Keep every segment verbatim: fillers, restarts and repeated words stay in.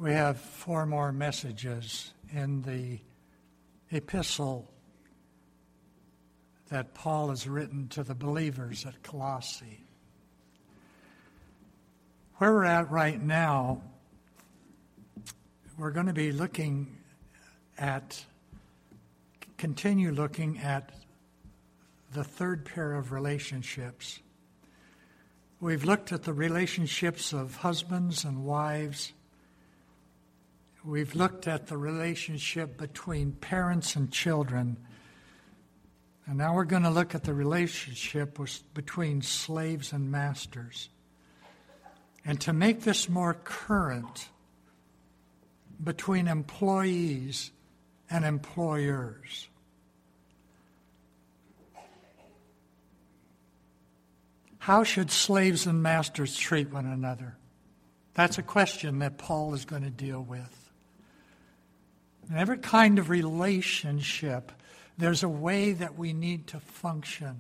We have four more messages in the epistle that Paul has written to the believers at Colossae. Where we're at right now, we're going to be looking at, continue looking at the third pair of relationships. We've looked at the relationships of husbands and wives. We've looked at the relationship between parents and children. And now we're going to look at the relationship between slaves and masters. And to make this more current, between employees and employers. How should slaves and masters treat one another? That's a question that Paul is going to deal with. In every kind of relationship, there's a way that we need to function.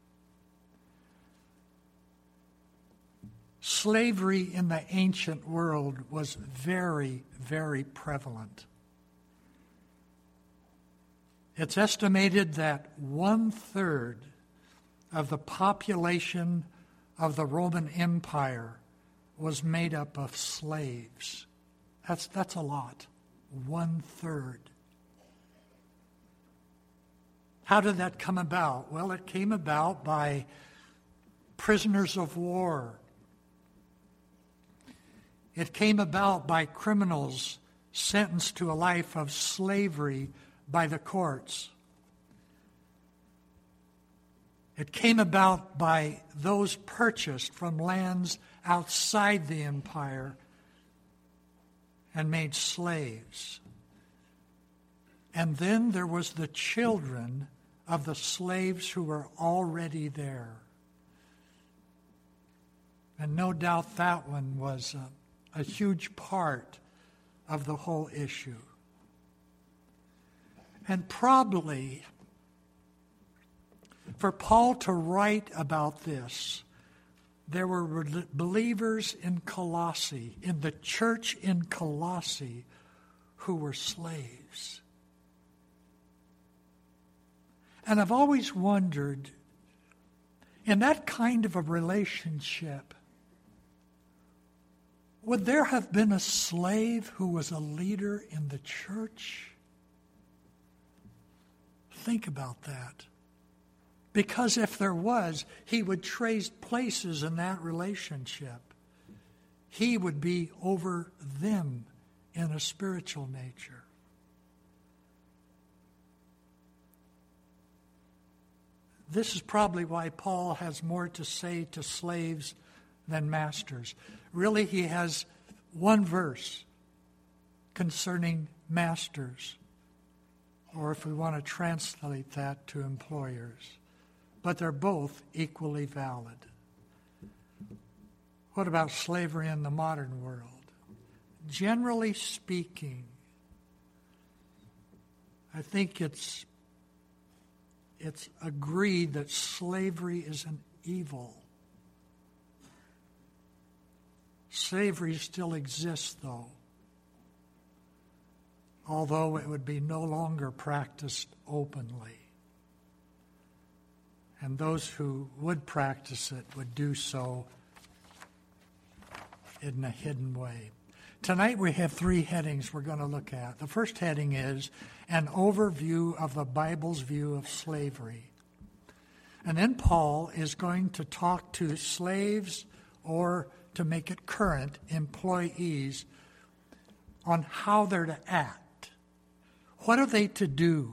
Slavery in the ancient world was very, very prevalent. It's estimated that one-third of the population of the Roman Empire was made up of slaves. That's, that's a lot. One-third. How did that come about? Well, it came about by prisoners of war. It came about by criminals sentenced to a life of slavery by the courts. It came about by those purchased from lands outside the empire and made slaves. And then there was the children of the slaves who were already there. And no doubt that one was a a huge part of the whole issue. And probably for Paul to write about this, there were believers in Colossae, in the church in Colossae, who were slaves. And I've always wondered, in that kind of a relationship, would there have been a slave who was a leader in the church? Think about that. Because if there was, he would trade places in that relationship. He would be over them in a spiritual nature. This is probably why Paul has more to say to slaves than masters. Really, he has one verse concerning masters, or if we want to translate that to employers. But they're both equally valid. What about slavery in the modern world? Generally speaking, I think it's it's agreed that slavery is an evil. Slavery still exists, though, although it would be no longer practiced openly. And those who would practice it would do so in a hidden way. Tonight we have three headings we're going to look at. The first heading is an overview of the Bible's view of slavery. And then Paul is going to talk to slaves, or to make it current, employees, on how they're to act. What are they to do?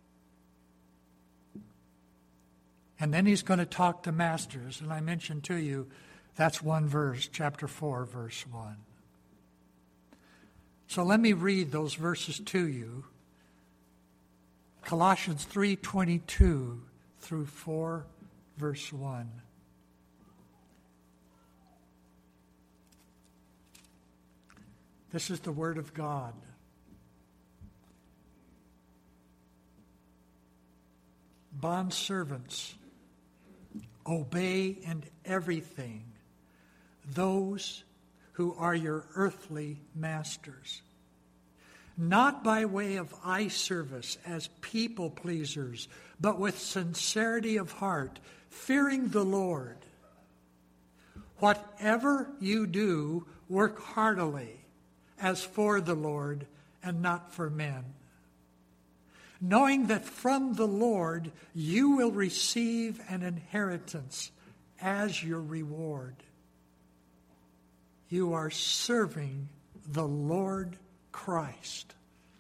And then he's going to talk to masters. And I mentioned to you, that's one verse, chapter four, verse one. So let me read those verses to you. Colossians three twenty-two through four, verse one. This is the word of God. Bondservants, obey in everything those who are your earthly masters, not by way of eye service as people pleasers, but with sincerity of heart, fearing the Lord. Whatever you do, work heartily, as for the Lord and not for men, knowing that from the Lord you will receive an inheritance as your reward. You are serving the Lord Christ.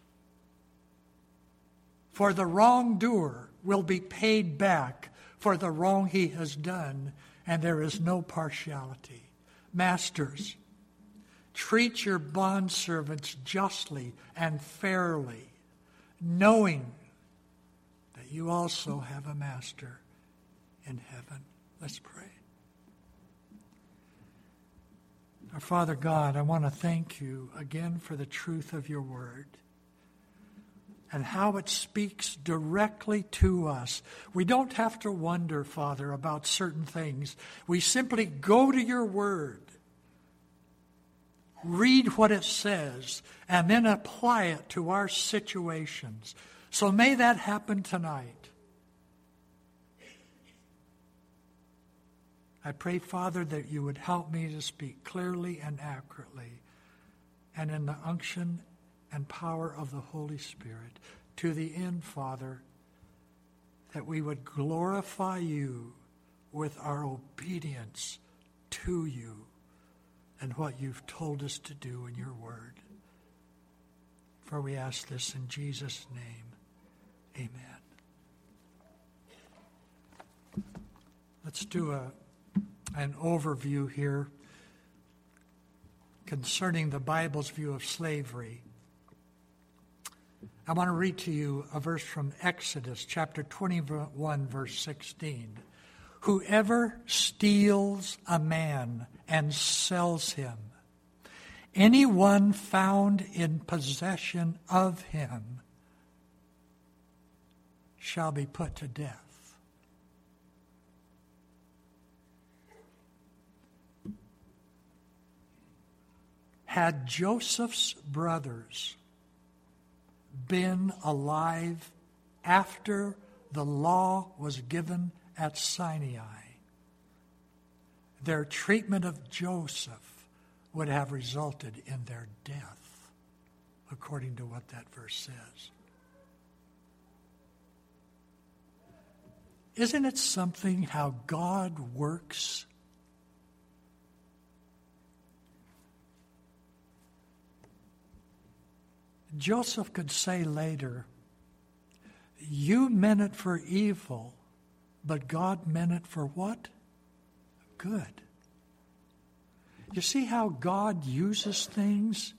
For the wrongdoer will be paid back for the wrong he has done, and there is no partiality. Masters, treat your bondservants justly and fairly, knowing that you also have a master in heaven. Let's pray. Our Father God, I want to thank you again for the truth of your word and how it speaks directly to us. We don't have to wonder, Father, about certain things. We simply go to your word, read what it says, and then apply it to our situations. So may that happen tonight. I pray, Father, that you would help me to speak clearly and accurately and in the unction and power of the Holy Spirit, to the end, Father, that we would glorify you with our obedience to you and what you've told us to do in your word. For we ask this in Jesus' name. Amen. Let's do a, an overview here concerning the Bible's view of slavery. I want to read to you a verse from Exodus chapter twenty-one, verse sixteen. Whoever steals a man and sells him, anyone found in possession of him shall be put to death. Had Joseph's brothers been alive after the law was given at Sinai, their treatment of Joseph would have resulted in their death, according to what that verse says. Isn't it something how God works? Joseph could say later, you meant it for evil, but God meant it for what? Good. You see how God uses things?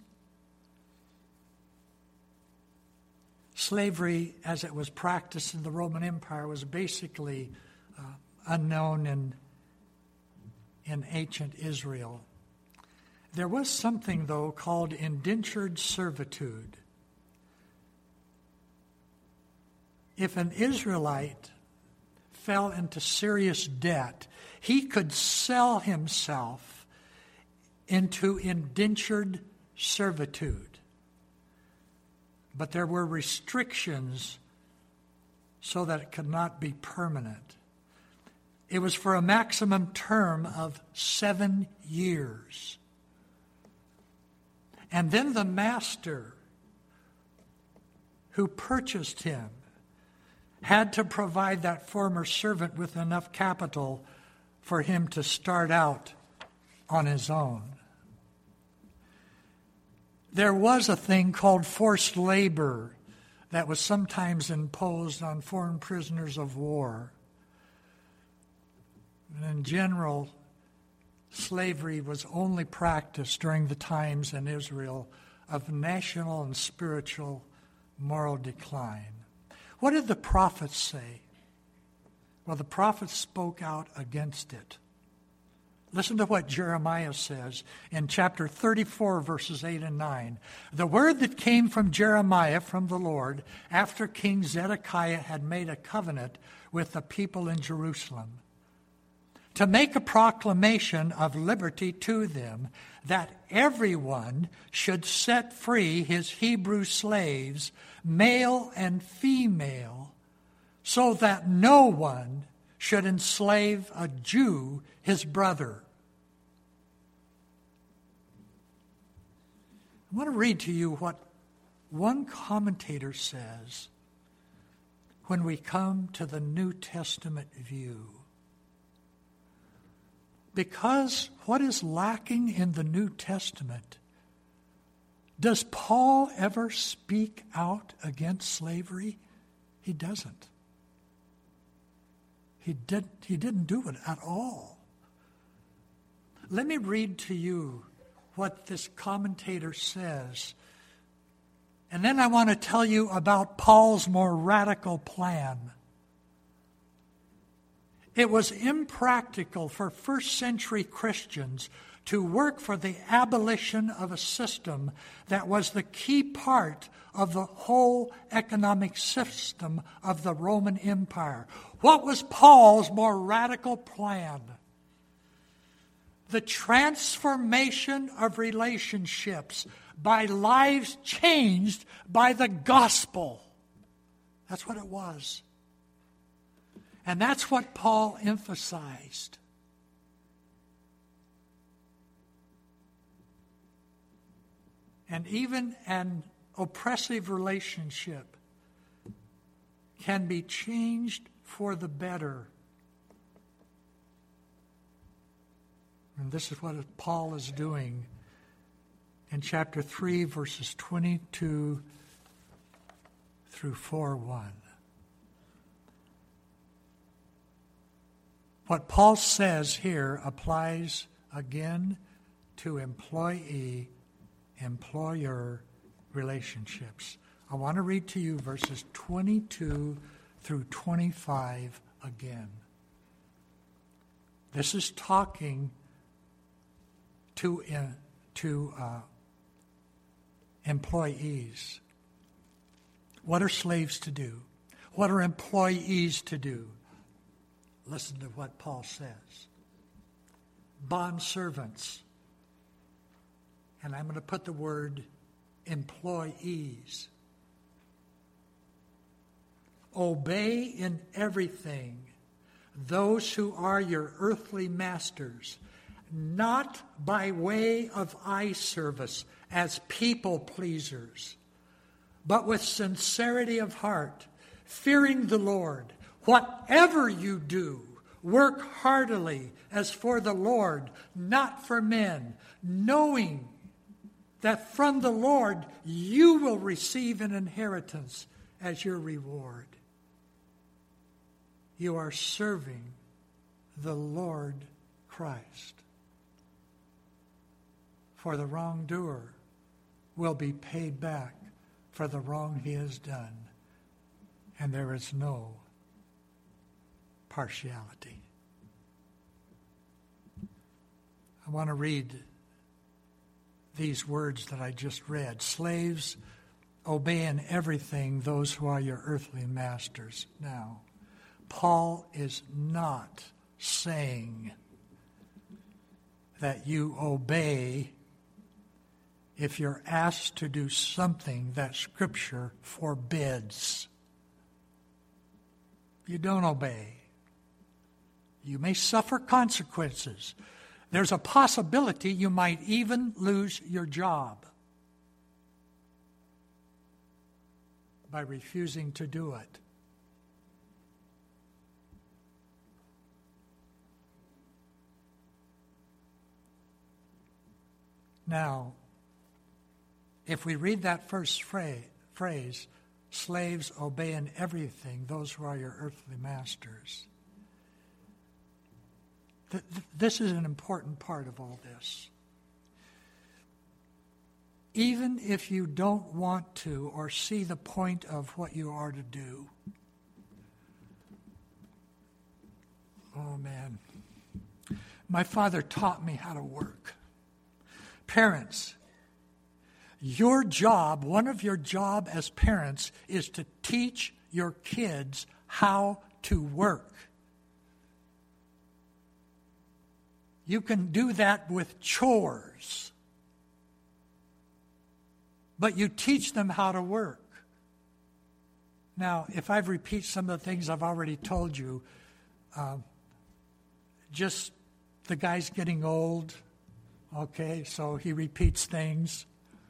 Slavery, as it was practiced in the Roman Empire, was basically uh, unknown in, in ancient Israel. There was something, though, called indentured servitude. If an Israelite fell into serious debt, he could sell himself into indentured servitude. But there were restrictions so that it could not be permanent. It was for a maximum term of seven years. And then the master who purchased him had to provide that former servant with enough capital for him to start out on his own. There was a thing called forced labor that was sometimes imposed on foreign prisoners of war. And in general, slavery was only practiced during the times in Israel of national and spiritual moral decline. What did the prophets say? Well, the prophets spoke out against it. Listen to what Jeremiah says in chapter thirty-four, verses eight and nine. The word that came from Jeremiah from the Lord after King Zedekiah had made a covenant with the people in Jerusalem, to make a proclamation of liberty to them, that everyone should set free his Hebrew slaves, male and female, so that no one should enslave a Jew, his brother. I want to read to you what one commentator says when we come to the New Testament view. Because what is lacking in the New Testament, does Paul ever speak out against slavery? He doesn't. He, did, he didn't do it at all. Let me read to you what this commentator says. And then I want to tell you about Paul's more radical plan. It was impractical for first century Christians to work for the abolition of a system that was the key part of the whole economic system of the Roman Empire. What was Paul's more radical plan? The transformation of relationships by lives changed by the gospel. That's what it was. And that's what Paul emphasized. And even an oppressive relationship can be changed for the better. And this is what Paul is doing in chapter three, verses twenty-two through four one. What Paul says here applies again to employee, employer relationships. I want to read to you verses twenty-two through twenty-five again. This is talking to, uh, to uh, employees. What are slaves to do? What are employees to do? Listen to what Paul says. Bondservants. And I'm going to put the word employees. Obey in everything those who are your earthly masters, not by way of eye service as people pleasers, but with sincerity of heart, fearing the Lord. Whatever you do, work heartily as for the Lord, not for men, knowing that from the Lord you will receive an inheritance as your reward. You are serving the Lord Christ. For the wrongdoer will be paid back for the wrong he has done, and there is no partiality. I want to read these words that I just read. Slaves, obey in everything those who are your earthly masters. Now, Paul is not saying that you obey if you're asked to do something that Scripture forbids. You don't obey. You may suffer consequences. There's a possibility you might even lose your job by refusing to do it. Now, if we read that first phrase, phrase, slaves obey in everything those who are your earthly masters, th- th- this is an important part of all this. Even if you don't want to or see the point of what you are to do, oh man, my father taught me how to work. Parents, your job, one of your job as parents, is to teach your kids how to work. You can do that with chores. But you teach them how to work. Now, if I repeat some of the things I've already told you, um, just the guy's getting old, okay, so he repeats things.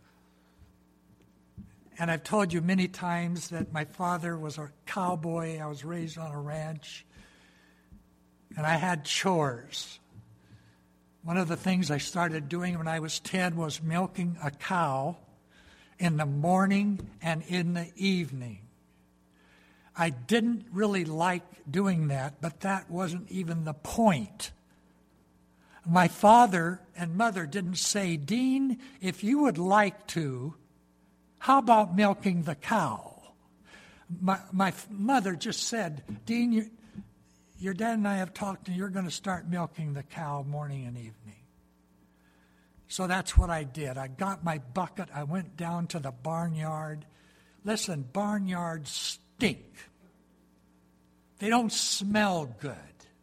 And I've told you many times that my father was a cowboy. I was raised on a ranch. And I had chores. One of the things I started doing when I was ten was milking a cow in the morning and in the evening. I didn't really like doing that, but that wasn't even the point. My father and mother didn't say, Dean, if you would like to, how about milking the cow? My, my mother just said, Dean, you, your dad and I have talked, and you're going to start milking the cow morning and evening. So that's what I did. I got my bucket. I went down to the barnyard. Listen, barnyards stink. They don't smell good.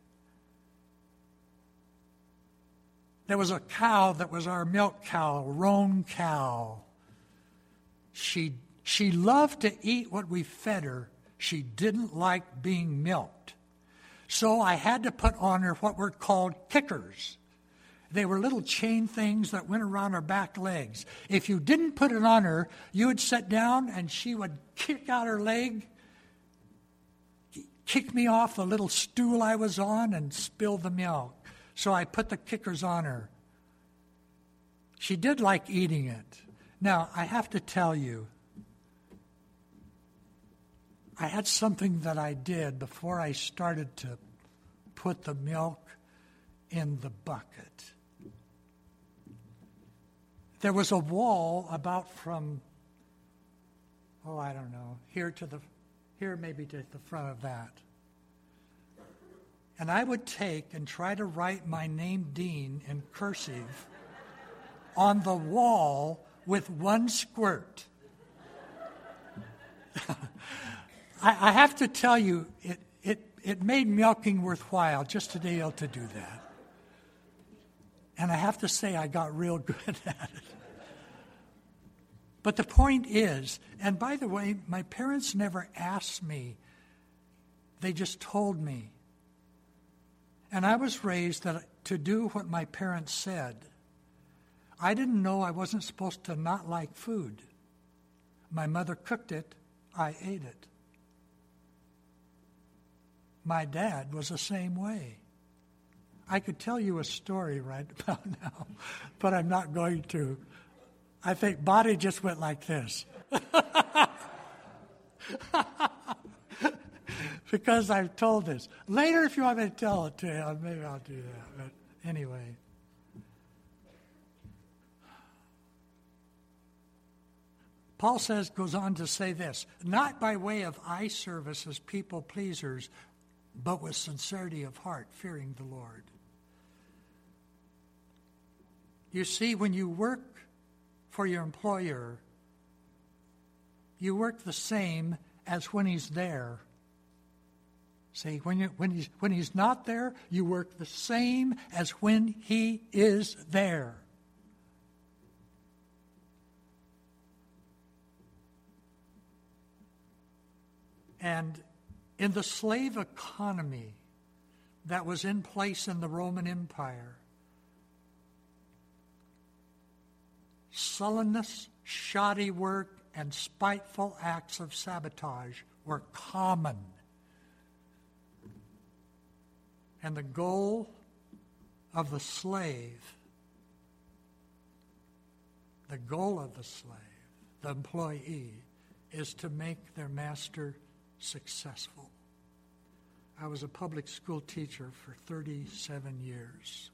There was a cow that was our milk cow, a roan cow. She, she loved to eat what we fed her. She didn't like being milked. So I had to put on her what were called kickers. They were little chain things that went around her back legs. If you didn't put it on her, you would sit down and she would kick out her leg, kick me off the little stool I was on, and spill the milk. So I put the kickers on her. She did like eating it. Now, I have to tell you, I had something that I did before I started to put the milk in the bucket. There was a wall about from, oh, I don't know, here to the, here maybe to the front of that. And I would take and try to write my name, Dean, in cursive on the wall with one squirt. I, I have to tell you, it, it, it made milking worthwhile just to be able to do that. And I have to say I got real good at it. But the point is, and by the way, my parents never asked me. They just told me. And I was raised that, to do what my parents said. I didn't know I wasn't supposed to not like food. My mother cooked it, I ate it. My dad was the same way. I could tell you a story right about now, but I'm not going to. I think Bonnie just went like this. Because I've told this. Later, if you want me to tell it to you, maybe I'll do that. But anyway. Paul says, goes on to say this, not by way of eye service as people pleasers, but with sincerity of heart, fearing the Lord. You see, when you work for your employer, you work the same as when he's there. See, when, you, when, he's, when he's not there, you work the same as when he is there. And in the slave economy that was in place in the Roman Empire, sullenness, shoddy work, and spiteful acts of sabotage were common. And the goal of the slave, the goal of the slave, the employee, is to make their master successful. I was a public school teacher for thirty-seven years.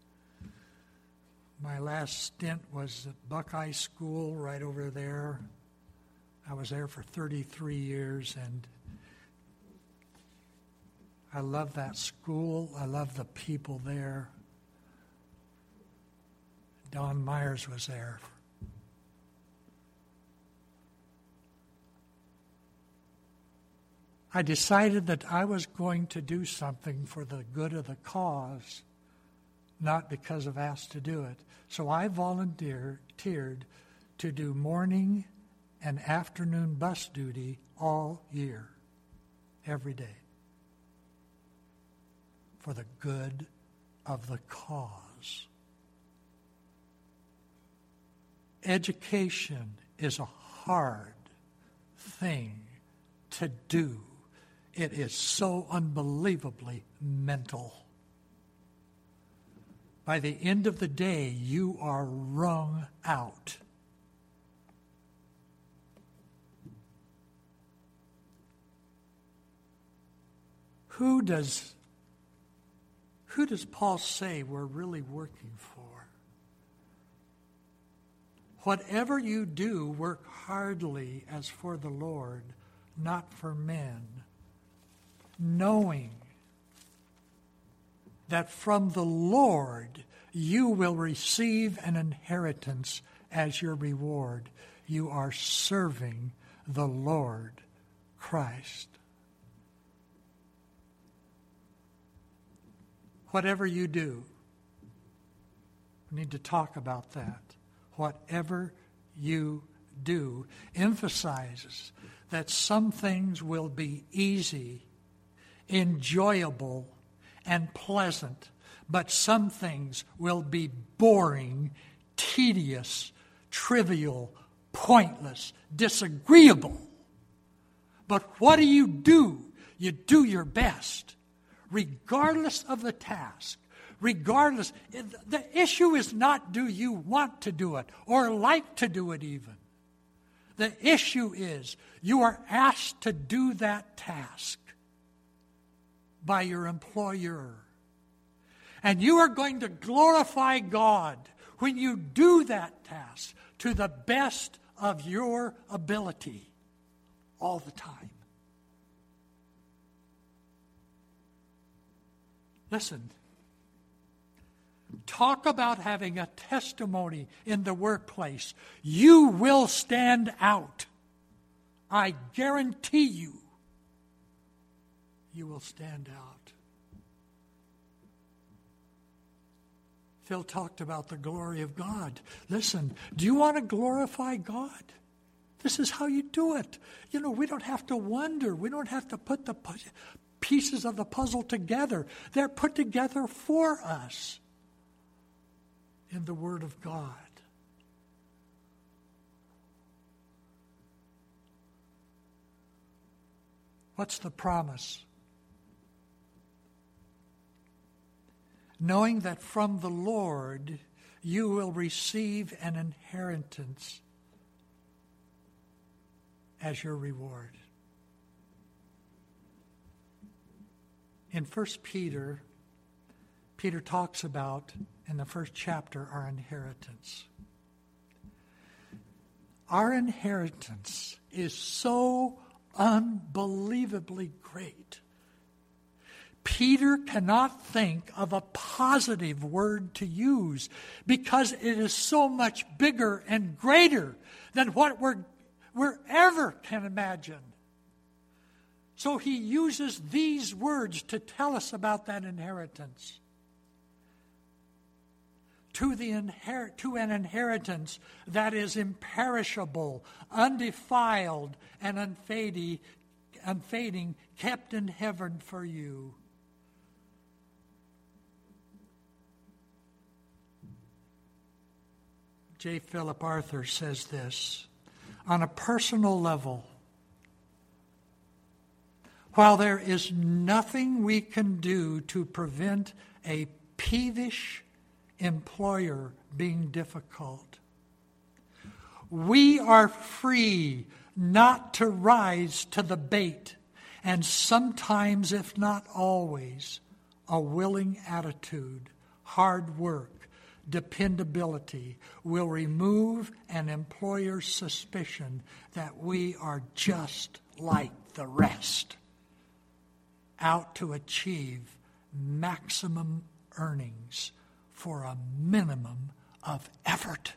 My last stint was at Buckeye School right over there. I was there for thirty-three years, and I love that school. I love the people there. Don Myers was there. I decided that I was going to do something for the good of the cause not because I've asked to do it. So I volunteered to do morning and afternoon bus duty all year, every day, for the good of the cause. Education is a hard thing to do. It is so unbelievably mental. By the end of the day, you are wrung out. Who does, who does Paul say we're really working for? Whatever you do, work heartily as for the Lord, not for men, knowing that from the Lord you will receive an inheritance as your reward. You are serving the Lord Christ. Whatever you do, we need to talk about that. Whatever you do emphasizes that some things will be easy, enjoyable, and pleasant, but some things will be boring, tedious, trivial, pointless, disagreeable. But what do you do? You do your best, regardless of the task. Regardless, the issue is not do you want to do it or like to do it even. The issue is you are asked to do that task by your employer. And you are going to glorify God when you do that task to the best of your ability all the time. Listen. Talk about having a testimony in the workplace. You will stand out. I guarantee you, you will stand out. Phil talked about the glory of God. Listen, do you want to glorify God? This is how you do it. You know, we don't have to wonder. We don't have to put the pieces of the puzzle together. They're put together for us in the Word of God. What's the promise? Knowing that from the Lord you will receive an inheritance as your reward. In First Peter, Peter talks about, in the first chapter, our inheritance. Our inheritance is so unbelievably great. Peter cannot think of a positive word to use because it is so much bigger and greater than what we're, we're ever can imagine. So he uses these words to tell us about that inheritance. To the inher- to an inheritance that is imperishable, undefiled, and unfading, unfading, kept in heaven for you. J. Philip Arthur says this, on a personal level, while there is nothing we can do to prevent a peevish employer being difficult, we are free not to rise to the bait, and sometimes, if not always, a willing attitude, hard work, dependability will remove an employer's suspicion that we are just like the rest, out to achieve maximum earnings for a minimum of effort.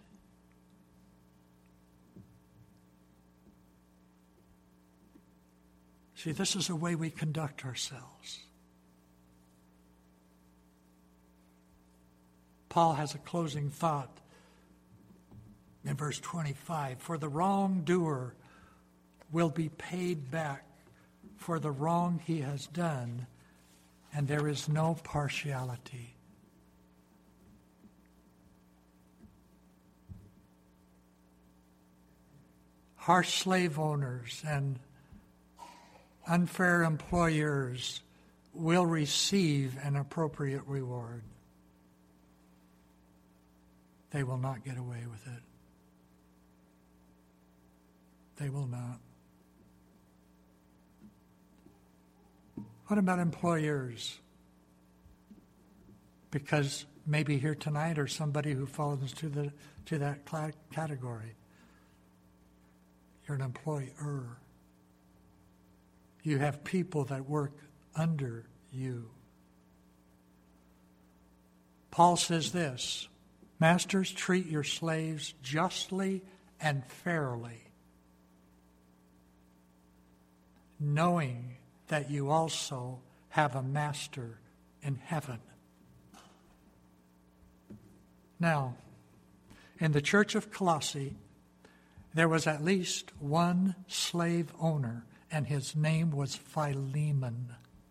See, this is the way we conduct ourselves. Paul has a closing thought in verse twenty-five. For the wrongdoer will be paid back for the wrong he has done, and there is no partiality. Harsh slave owners and unfair employers will receive an appropriate reward. They will not get away with it. They will not. What about employers? Because maybe here tonight or somebody who falls to the to that category. You're an employer. You have people that work under you. Paul says this, masters, treat your slaves justly and fairly, knowing that you also have a master in heaven. Now, in the church of Colossae, there was at least one slave owner, and his name was Philemon.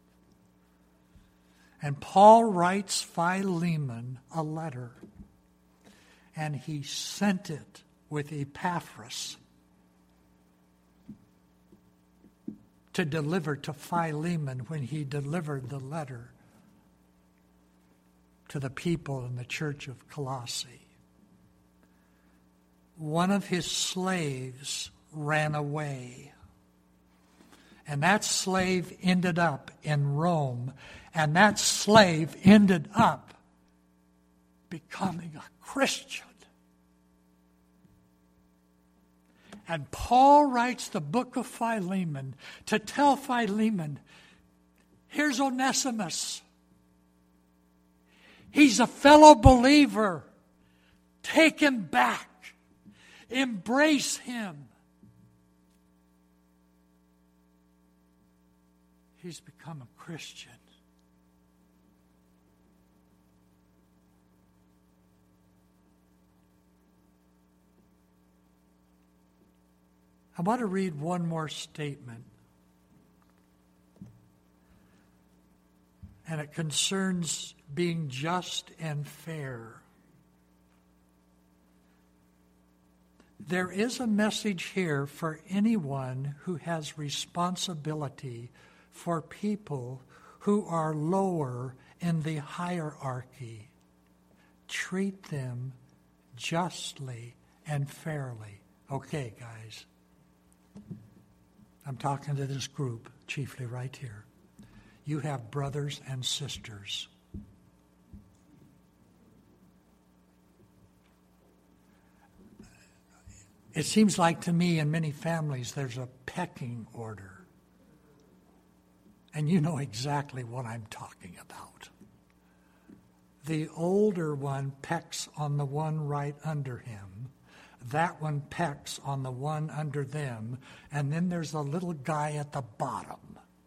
And Paul writes Philemon a letter, and he sent it with Epaphras to deliver to Philemon when he delivered the letter to the people in the church of Colossae. One of his slaves ran away. And that slave ended up in Rome. And that slave ended up becoming a Christian. And Paul writes the book of Philemon to tell Philemon, here's Onesimus. He's a fellow believer. Take him back. Embrace him. He's become a Christian. I want to read one more statement. And it concerns being just and fair. There is a message here for anyone who has responsibility for people who are lower in the hierarchy. Treat them justly and fairly. Okay, guys. I'm talking to this group, chiefly right here. You have brothers and sisters. It seems like to me in many families there's a pecking order. And you know exactly what I'm talking about. The older one pecks on the one right under him. That one pecks on the one under them. And then there's the little guy at the bottom.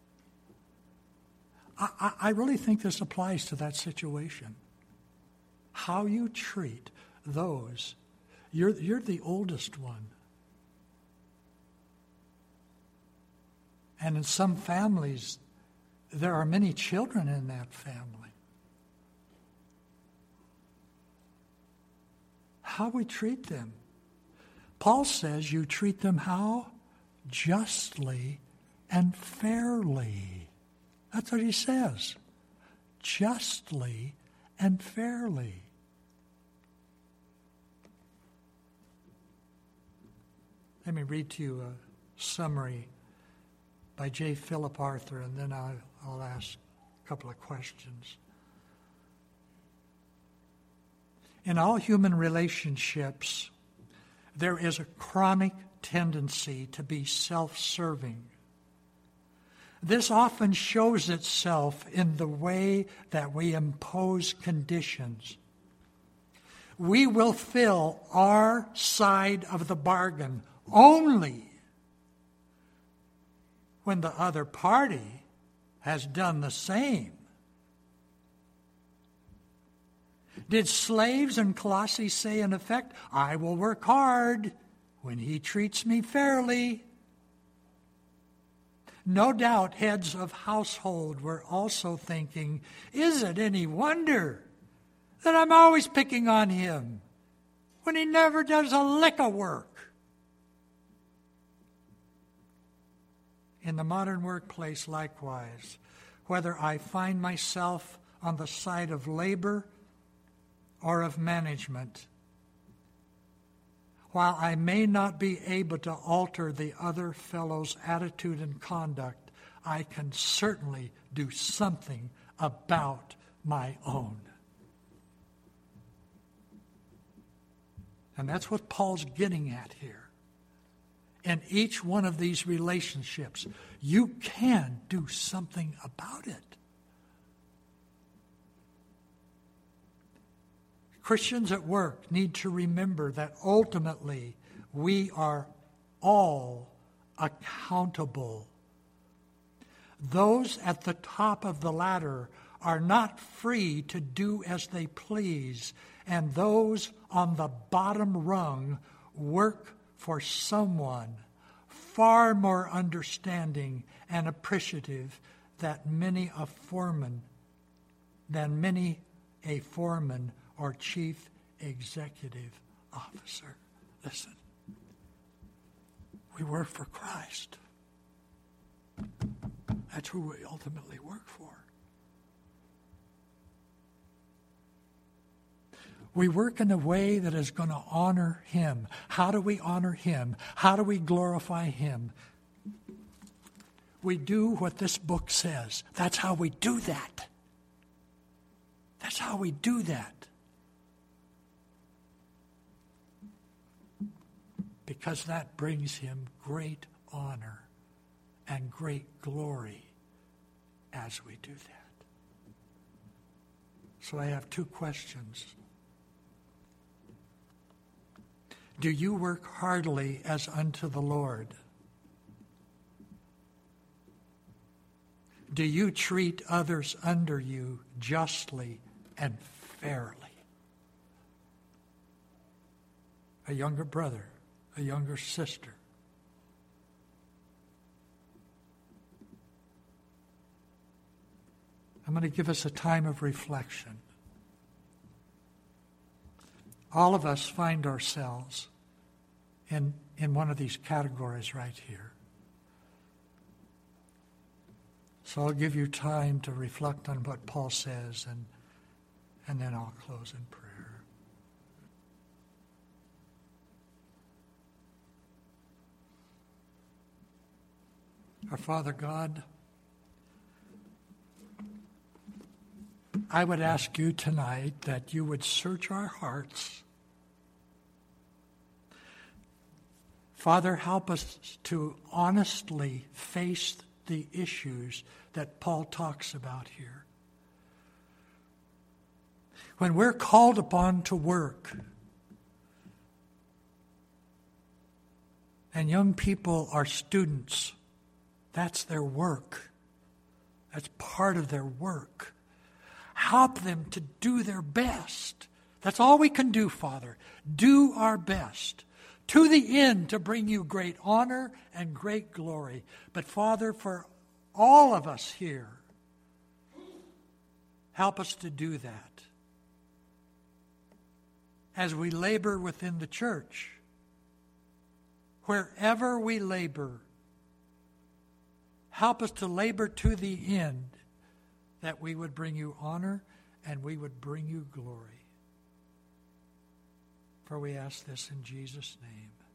I, I, I really think this applies to that situation. How you treat those. You're, you're the oldest one. And in some families, there are many children in that family. How we treat them. Paul says you treat them how? Justly and fairly. That's what he says. Justly and fairly. Let me read to you a summary by J. Philip Arthur, and then I'll, I'll ask a couple of questions. In all human relationships, there is a chronic tendency to be self-serving. This often shows itself in the way that we impose conditions. We will fill our side of the bargain only when the other party has done the same. Did slaves in Colossae say in effect, I will work hard when he treats me fairly? No doubt heads of household were also thinking, is it any wonder that I'm always picking on him when he never does a lick of work? In the modern workplace, likewise, whether I find myself on the side of labor or of management, while I may not be able to alter the other fellow's attitude and conduct, I can certainly do something about my own. And that's what Paul's getting at here. In each one of these relationships, you can do something about it. Christians at work need to remember that ultimately we are all accountable. Those at the top of the ladder are not free to do as they please, and those on the bottom rung work for someone far more understanding and appreciative that many a foreman, than many a foreman or chief executive officer. Listen, we work for Christ. That's who we ultimately work for. We work in a way that is going to honor Him. How do we honor Him? How do we glorify Him? We do what this book says. That's how we do that. That's how we do that. Because that brings Him great honor and great glory as we do that. So I have two questions. Do you work heartily as unto the Lord? Do you treat others under you justly and fairly? A younger brother, a younger sister. I'm going to give us a time of reflection. All of us find ourselves in, in one of these categories right here. So I'll give you time to reflect on what Paul says, and, and then I'll close in prayer. Our Father God, I would ask you tonight that you would search our hearts. Father, help us to honestly face the issues that Paul talks about here. When we're called upon to work, and young people are students, that's their work. That's part of their work. Help them to do their best. That's all we can do, Father. Do our best. To the end to bring you great honor and great glory. But Father, for all of us here, help us to do that. As we labor within the church, wherever we labor, help us to labor to the end, that we would bring you honor and we would bring you glory. For we ask this in Jesus' name.